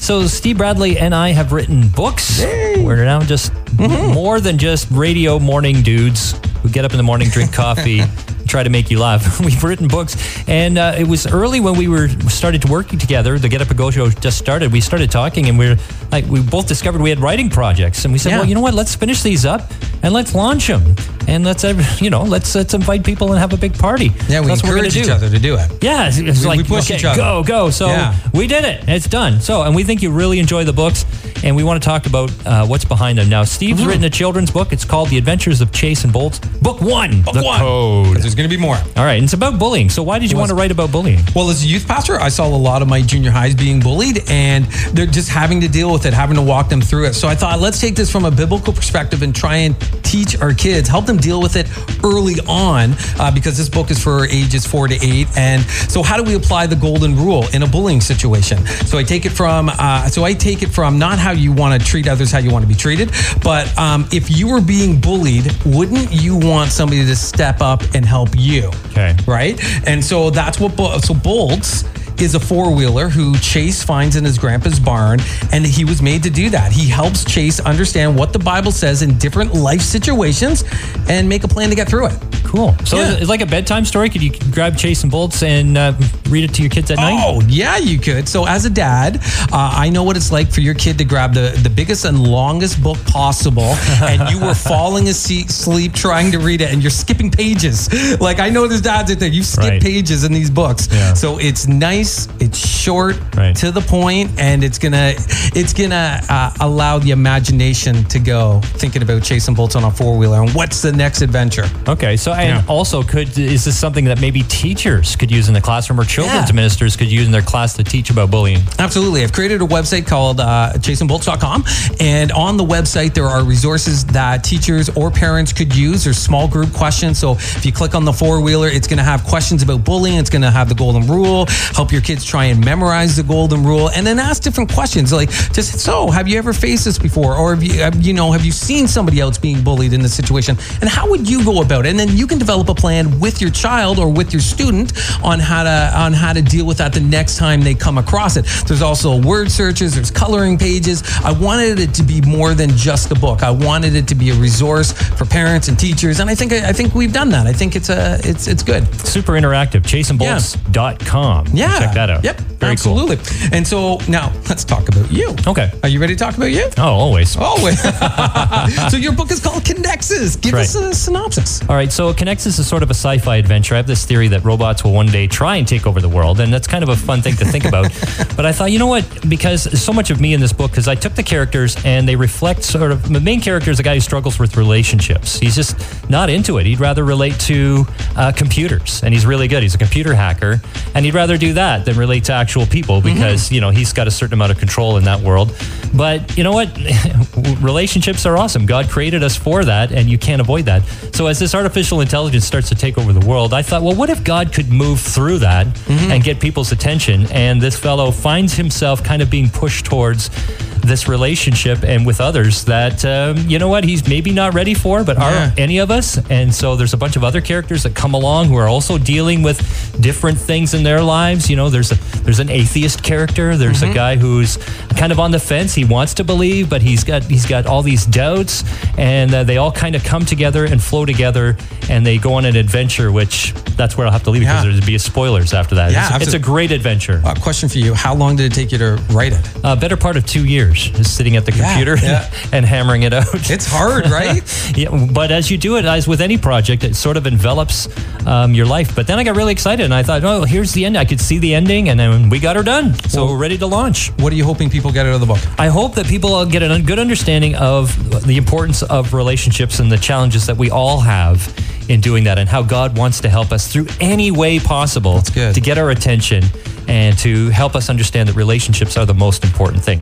So Steve Bradley and I have written books. Yay. We're now just more than just radio morning dudes who get up in the morning, drink coffee, try to make you laugh. We've written books, and it was early when we started to working together. The Get Up and Go show just started. We started talking, and we both discovered we had writing projects, and we said, well, you know what? Let's finish these up and let's launch them, and let's invite people and have a big party. Yeah, we encourage each other to do it. Yeah, it's we push each other. Go. So we did it. It's done. So, and we think you really enjoy the books, and we want to talk about what's behind them. Now, Steve's written a children's book. It's called The Adventures of Chase and Bolt. Book 1. The Code. There's going to be more. All right, and it's about bullying. So why did you want to write about bullying? Well, as a youth pastor, I saw a lot of my junior highs being bullied, and they're just having to deal with it, having to walk them through it. So I thought, let's take this from a biblical perspective and try and teach our kids, help them deal with it early on, because this book is for ages 4 to 8. And so how do we apply the golden rule in a bullying situation? So I take it from not how you want to treat others, how you want to be treated, but if you were being bullied, wouldn't you want somebody to step up and help you? Okay. Right? And so that's what Bolts is a four-wheeler who Chase finds in his grandpa's barn, and he was made to do that. He helps Chase understand what the Bible says in different life situations and make a plan to get through it. Cool. So it's like a bedtime story. Could you grab Chase and Bolts and read it to your kids at night? Oh, yeah, you could. So as a dad, I know what it's like for your kid to grab the biggest and longest book possible, and you were falling asleep trying to read it, and you're skipping pages. Like, I know there's dads out there, you skip pages in these books. Yeah. So it's nice, it's short, to the point, and it's gonna allow the imagination to go thinking about Chase and Bolts on a four-wheeler and what's the next adventure. Okay, so and also, is this something that maybe teachers could use in the classroom, or children's ministers could use in their class to teach about bullying? Absolutely. I've created a website called chaseandbolts.com, and on the website there are resources that teachers or parents could use. There's small group questions, so if you click on the four-wheeler, it's going to have questions about bullying, it's going to have the golden rule, help your kids try and memorize the golden rule, and then ask different questions like, have you ever faced this before, or have you seen somebody else being bullied in this situation, and how would you go about it? And then you can develop a plan with your child or with your student on how to deal with that the next time they come across it. There's also word searches, there's coloring pages. I wanted it to be more than just a book. I wanted it to be a resource for parents and teachers, and I think we've done that. I think it's good. Super interactive. chaseandbolts.com. Yeah. Check that out. Yep. Very absolutely. Cool. And so now let's talk about you. Okay. Are you ready to talk about you? Oh, always. Always. So your book is called Connexus. Give us a synopsis. All right. So Connexus is sort of a sci-fi adventure. I have this theory that robots will one day try and take over the world, and that's kind of a fun thing to think about. But I thought, you know what? Because so much of me in this book, because I took the characters and they reflect sort of, the main character is a guy who struggles with relationships. He's just not into it. He'd rather relate to computers, and he's really good. He's a computer hacker, and he'd rather do that than relate to actual people because, he's got a certain amount of control in that world. But you know what? Relationships are awesome. God created us for that, and you can't avoid that. So as this artificial intelligence starts to take over the world, I thought, well, what if God could move through that and get people's attention? And this fellow finds himself kind of being pushed towards this relationship and with others that, he's maybe not ready for, but are any of us? And so there's a bunch of other characters that come along who are also dealing with different things in their lives. There's an atheist character. There's a guy who's kind of on the fence. He wants to believe, but he's got all these doubts, and they all kind of come together and flow together, and they go on an adventure, which that's where I'll have to leave it because there'd be spoilers after that. It's a great adventure. Question for you. How long did it take you to write it? Better part of 2 years, just sitting at the computer and hammering it out. It's hard, right? But as you do it, as with any project, it sort of envelops your life. But then I got really excited, and I thought, oh, here's the end. I could see the ending, and then we got her done. So we're ready to launch. What are you hoping people get out of the book? I hope that people get a good understanding of the importance of relationships and the challenges that we all have in doing that, and how God wants to help us through any way possible to get our attention and to help us understand that relationships are the most important thing.